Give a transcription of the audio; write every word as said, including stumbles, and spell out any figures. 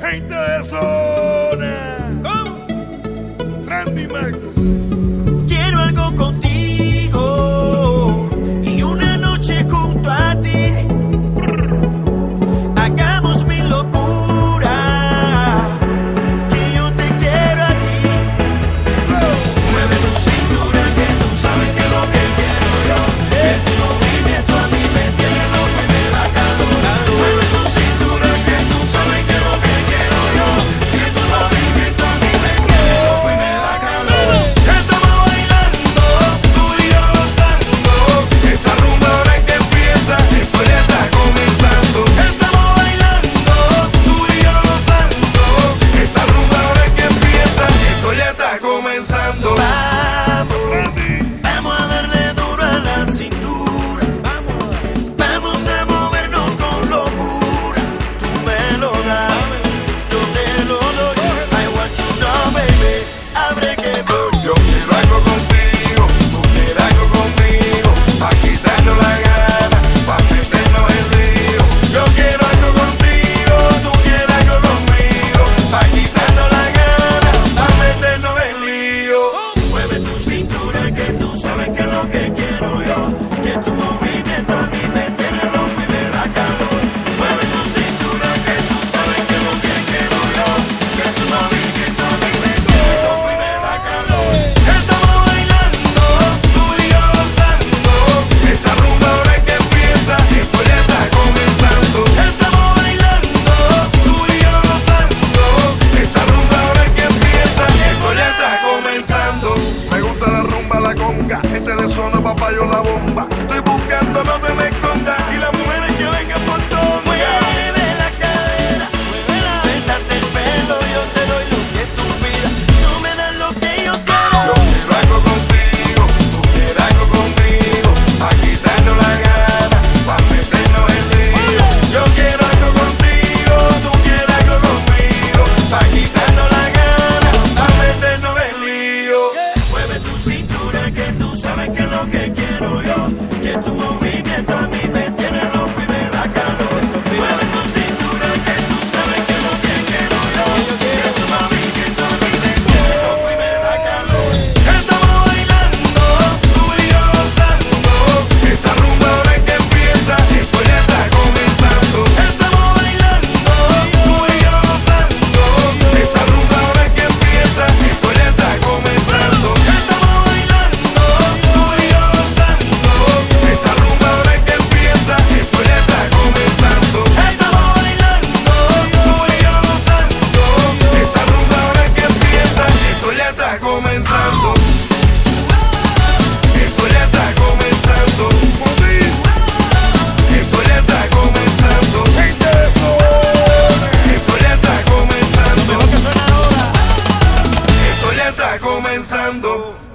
Gente de zona. ¿Cómo? Randy Mac. Quiero algo contigo y una noche junto a ti. Hagamos mil locuras, que yo te quiero a ti. Mueve tu cintura, que tú sabes que lo que quiero yo. Que tu movimiento a mí me tiene loco y me da calor. Mueve tu cintura, que tú sabes que lo que quiero yo. Que tu movimiento a mí me tiene loco y me da calor. Estamos bailando, tú y yo gozando. Esta rumba ahora que empieza, esto ya está comenzando. Estamos bailando, tú y yo gozando. Esta rumba ahora que empieza, esto ya está comenzando. Vamos, Randy. vamos a darle duro a la cintura. Vamos a movernos con locura. Tú me lo das, yo te lo doy. I want you now, baby. Abre que voy. Yo quiero algo contigo, tú quieres algo conmigo, pa' quitarnos la gana, pa' meternos en lío. Yo quiero algo contigo, tú quieres algo conmigo, pa' quitarnos la gana, pa' meternos en lío. Mueve tu cintura, que tú sabes que es lo que quiero yo. Que tu movimiento a mí me tiene loco y me da calor. Mueve tu cintura, que tú sabes que es lo que quiero yo. Que tu movimiento a mí me tiene loco y me da calor. Estamos bailando, tú y yo gozando. Esta rumba ahora que empieza, esto ya está comenzando. Estamos bailando, tú y yo gozando. Esta rumba ahora que empieza, esto ya está comenzando. Me gusta la rumba, la conga, gente de zona, papayo, la bomba. Estoy buscando, no te me escondas, y las mujeres que vengan por tonga. Mueve la cadera, suéltate el pelo, yo te doy lo que tú pidas. Tú me das lo que yo Yo quiero. quiero algo contigo, tú quieres algo conmigo, pa' quitarnos la gana, pa' meternos en lío. Yo quiero algo contigo, tú quieres algo conmigo, pa' quitarnos la gana, pa' meternos en lío. Mueve tu cintura, que tú sabes que es lo que quiero yo. Que tu movimiento a mí me tiene loco y me da calor. Mueve tu cintura, que tú sabes que es lo que quiero yo. Que tu movimiento a mí me tiene loco y me da calor. Estamos bailando, tú y yo gozando. Esta rumba ahora que empieza, esto ya está comenzando. Estamos bailando, tú y yo gozando. Esta rumba ahora que empieza, esto ya está comenzando. Estamos bailando, tú y yo gozando. Esta rumba ahora que empieza, esto ya está comenzando. Estamos bailando, tú y yo gozando. Esta rumba ahora que empieza, esto ya está comenzando. Esto ya está comenzando. Esto ya está comenzando. Esto ya está comenzando. Esto ya está comenzando.